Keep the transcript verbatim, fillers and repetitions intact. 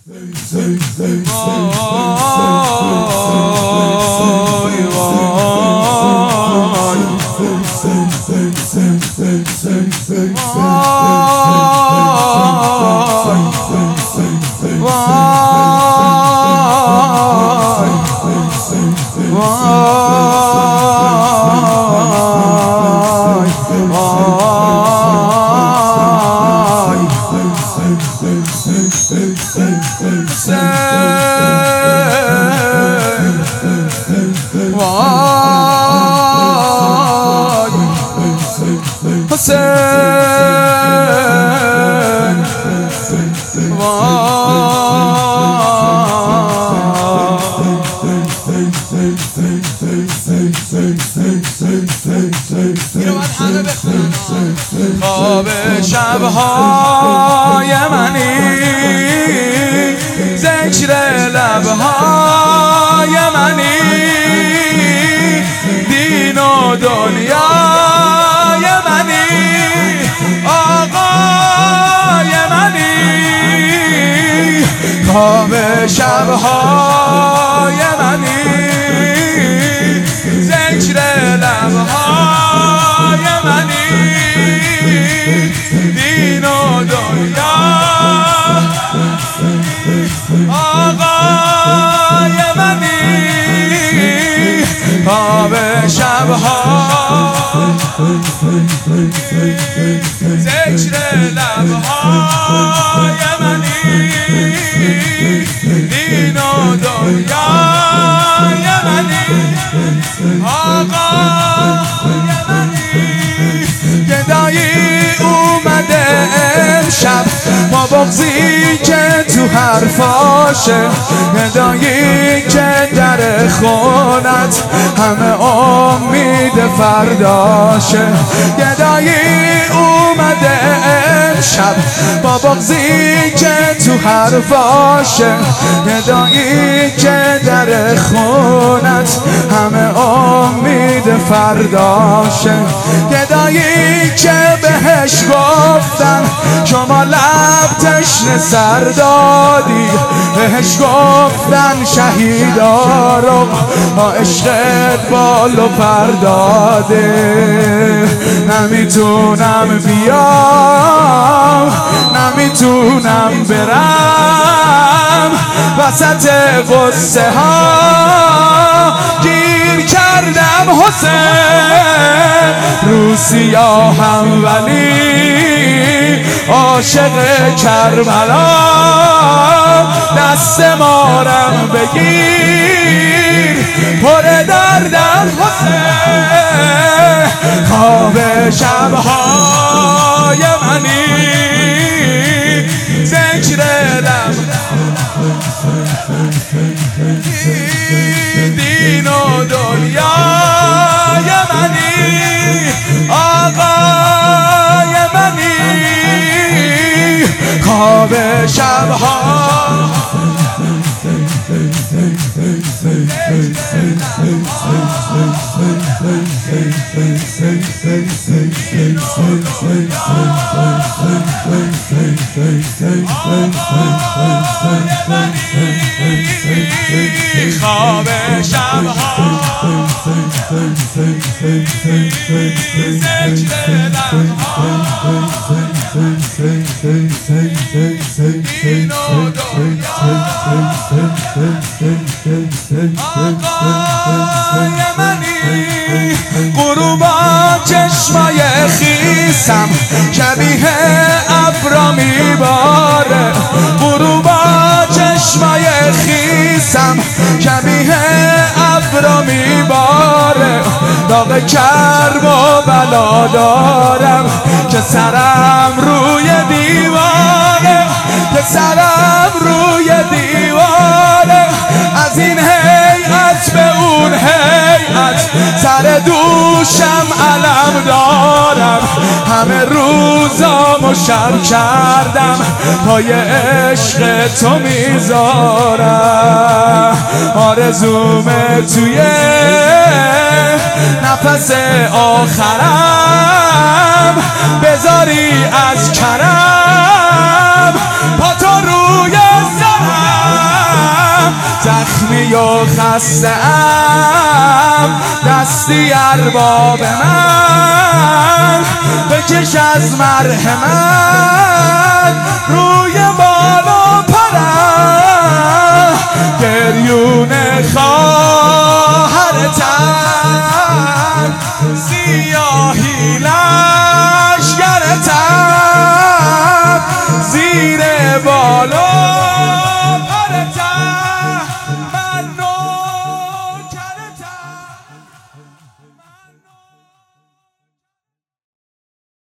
خواب شبهای منی، ذکر لبهای منی، دین و دنیای منی، آقای منی. خواب شبهای منی، ذکر لبهای منی، دین و دنیا، آقای منی. خواب شبها، ذکر لبهای منی، دین و دنیای منی، آقای منی. گدایی اومده امشب، ما بغضی که تو حرفاشه، گدایی که در خونت همه امید فرداشه. گدایی اومده امشب، با بغضی که تو حرفاشه، گدایی که در خونت همه امید فرداشه. گدایی که بهش گفتن شما لب تشنه سر دادی، بهش گفتن شهیدا رو با عشقت بال و پر داده. نمیتونم بیام، نمیتونم برم، وسط غصه ها گیر کردم حسین. رو سیاهم ولی عاشق کربلا، دست مارم بگیر پر دردم حسین. خواب شبهای منی، ذکر لب، دین و دنیای منی، آقای منی. خواب شبها، خواب شبها، دین و آقای منی. غروبا چشمای خیسم شبیه ابرا میباره، غروبا چشمای خیسم شبیه ابرا میباره. داغ کرب و بلا دارم که سرم روی دیواره، که سرم روی دیواره. از این هیئت به اون هیئت سر دوشم علم دارم، همه روزامو شب کردم پای عشق تو میذارم. آرزومه توی نفس آخرم بذاری از کرم، پا تو روی سرم و خسته ام، دستی ارباب من بکش از مرحمت روی بالا پرم، گریون خواب